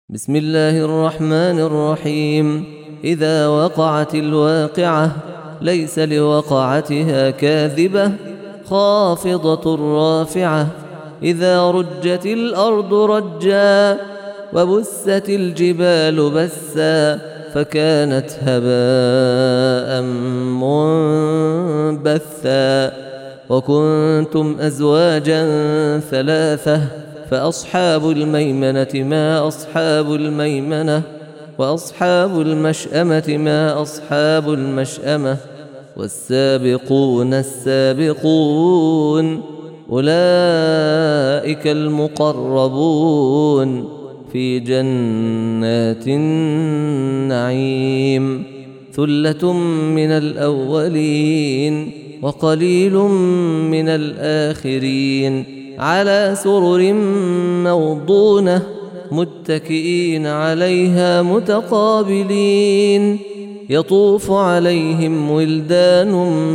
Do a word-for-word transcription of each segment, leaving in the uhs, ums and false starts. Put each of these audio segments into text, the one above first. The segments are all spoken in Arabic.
بسم الله الرحمن الرحيم. إذا وقعت الواقعة ليس لوقعتها كاذبة خافضة رافعة. إذا رجت الأرض رجا وبست الجبال بسا فكانت هباء منبثا. وكنتم أزواجا ثلاثة فأصحاب الميمنة ما أصحاب الميمنة وأصحاب المشأمة ما أصحاب المشأمة والسابقون السابقون أولئك المقربون في جنات النعيم. ثلة من الأولين وقليل من الآخرين على سرر موضونة متكئين عليها متقابلين. يطوف عليهم ولدان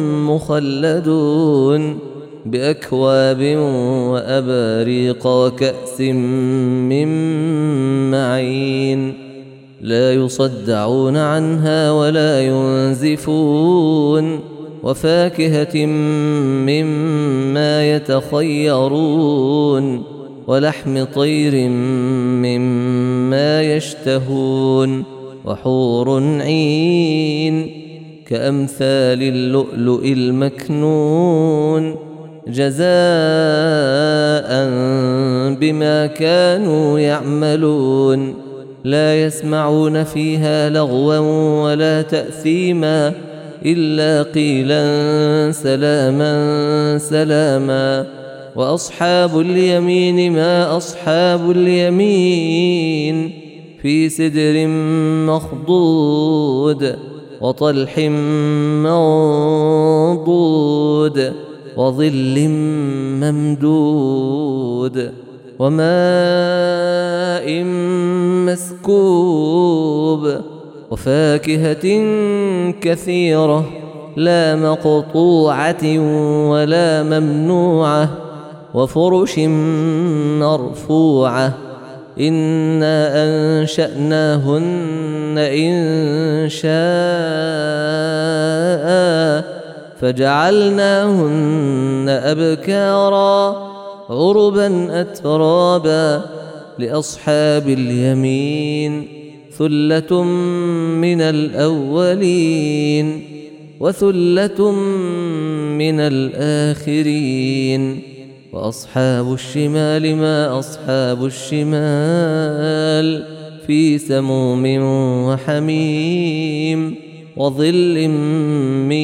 مخلدون بأكواب وأباريق وكأس من معين لا يصدعون عنها ولا ينزفون. وفاكهة مما يتخيرون ولحم طير مما يشتهون وحور عين كأمثال اللؤلؤ المكنون جزاء بما كانوا يعملون. لا يسمعون فيها لغوا ولا تأثيما إلا قيلا سلاما سلاما. وأصحاب اليمين ما أصحاب اليمين في سدر مخضود وطلح منضود وظل ممدود وماء مسكوب وفاكهة كثيرة لا مقطوعة ولا ممنوعة وفرش مرفوعة. إنا أنشأناهن إن شاء فجعلناهن أبكارا عربا أترابا. لأصحاب اليمين ثلة من الأولين وثلة من الآخرين. وأصحاب الشمال ما أصحاب الشمال في سموم وحميم وظل من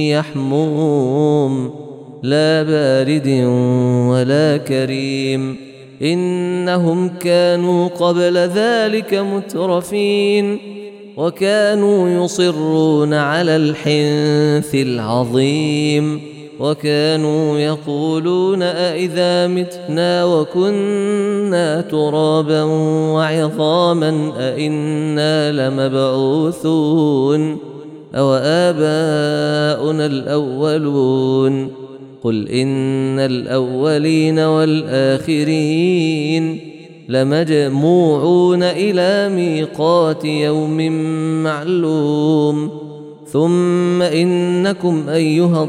يحموم لا بارد ولا كريم. إنهم كانوا قبل ذلك مترفين وكانوا يصرون على الحنث العظيم وكانوا يقولون أئذا متنا وكنا ترابا وعظاما أئنا لمبعوثون أو آباؤنا الأولون. قل إن الأولين والآخرين لمجموعون إلى ميقات يوم معلوم. ثم إنكم أيها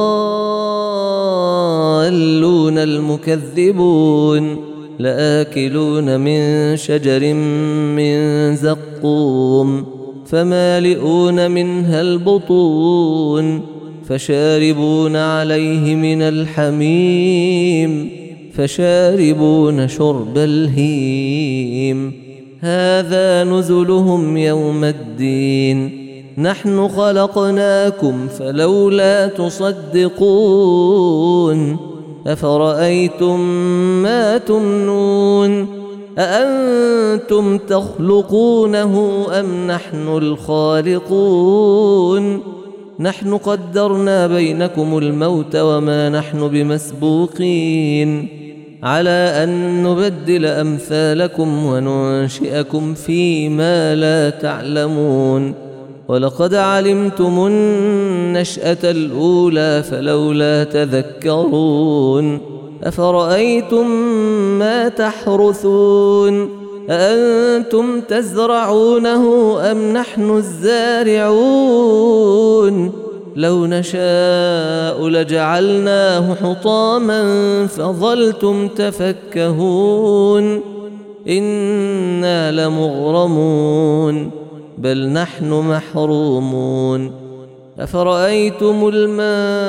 الضالون المكذبون لآكلون من شجر من زقوم فمالئون منها البطون فشاربون عليه من الحميم فشاربون شرب الهيم. هذا نزلهم يوم الدين نحن خلقناكم فلولا تصدقون. أفرأيتم ما تمنون أأنتم تخلقونه أم نحن الخالقون. نحن قدرنا بينكم الموت وما نحن بمسبوقين على أن نبدل أمثالكم وننشئكم فيما لا تعلمون. ولقد علمتم النشأة الأولى فلولا تذكرون. أفرأيتم ما تحرثون أأنتم تزرعونه أم نحن الزارعون لو نشاء لجعلناه حطاما فظلتم تفكهون إنا لمغرمون بل نحن محرومون أفرأيتم الماء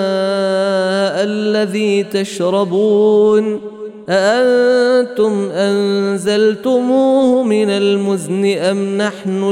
الذي تشربون أأنتم أنزلتموه من المزن أم نحن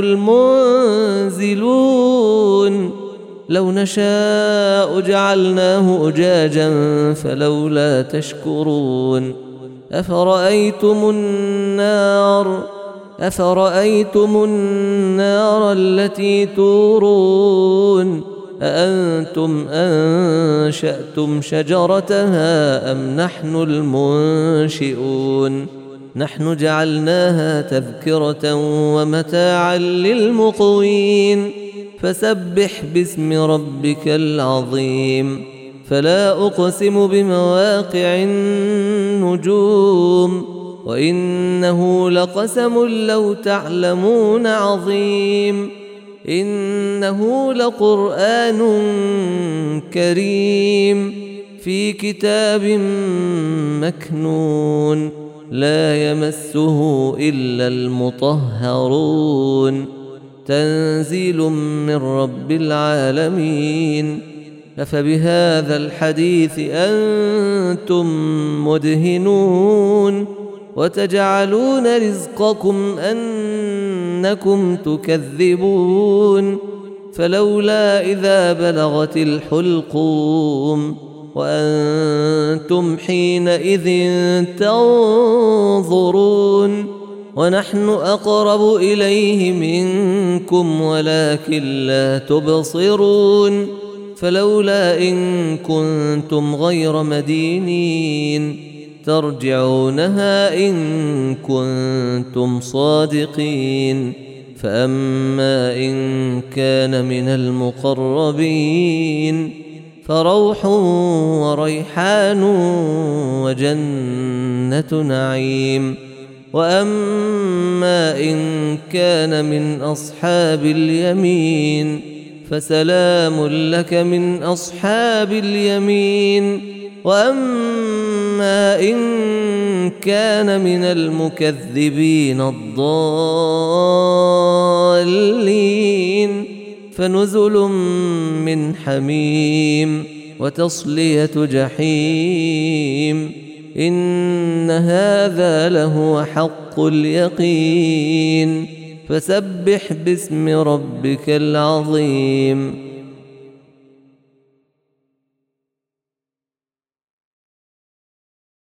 المنزلون لو نشاء جعلناه أجاجا فلولا تشكرون أفرأيتم النار أفرأيتم النار التي تورون أأنتم أنشأتم شجرتها أم نحن المنشئون نحن جعلناها تذكرة ومتاعا للمقوين فسبح باسم ربك العظيم فلا أقسم بمواقع النجوم وإنه لقسم لو تعلمون عظيم إنه لقرآن كريم في كتاب مكنون لا يمسه إلا المطهرون تنزيل من رب العالمين أفبهذا الحديث أنتم مدهنون وتجعلون رزقكم أنكم تكذبون فلولا إذا بلغت الحلقوم وأنتم حينئذ تنظرون ونحن أقرب إليه منكم ولكن لا تبصرون فلولا إن كنتم غير مدينين ترجعونها إن كنتم صادقين فأما إن كان من المقربين فروح وريحان وجنة نعيم وأما إن كان من أصحاب اليمين فسلام لك من أصحاب اليمين وأما إن كان من المكذبين الضالين فنزل من حميم وتصلية جحيم إن هذا لهو حق اليقين فسبح باسم ربك العظيم